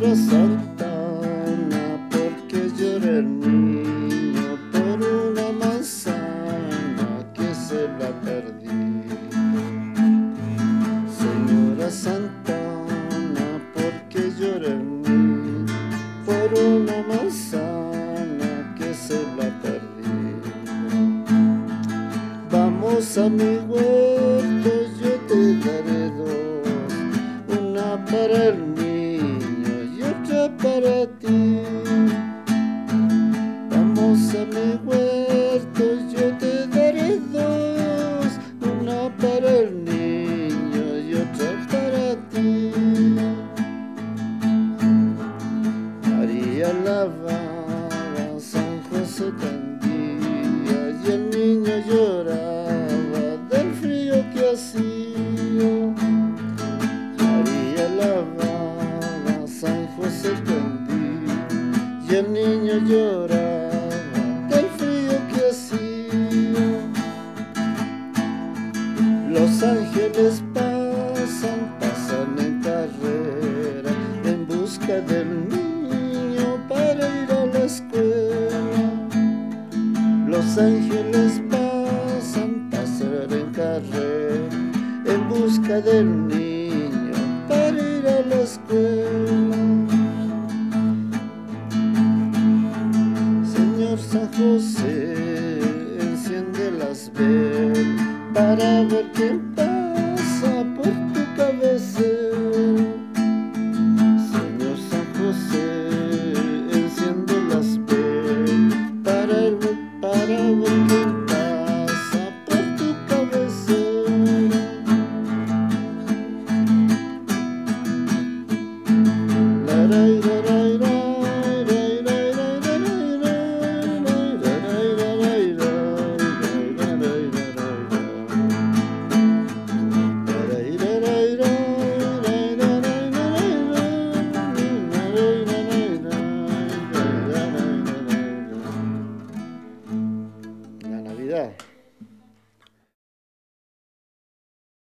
Señora Santana, ¿por qué llora el niño por una manzana que se la perdí? Señora Santana, ¿por qué llora el niño por una manzana que se la perdí? Vamos a mi huerto, yo te daré dos, una para el niño y otra para ti. Vamos a mi huerto, yo te daré dos, una para el niño y otra para ti. María lavaba, San José tendía y el niño lloraba del frío que hacía. María lavaba, San José tendía y el niño lloraba del frío que hacía. Los ángeles pasan en carrera en busca del niño para ir a la escuela. Los ángeles pasan en carrera en busca del niño para ir a la escuela. Señor San José, enciende las velas para ver quién pasa por tu cabecera. Señor San José, enciende las velas para ver quién pasa por tu cabecera. La, ra, ra, ra, ra.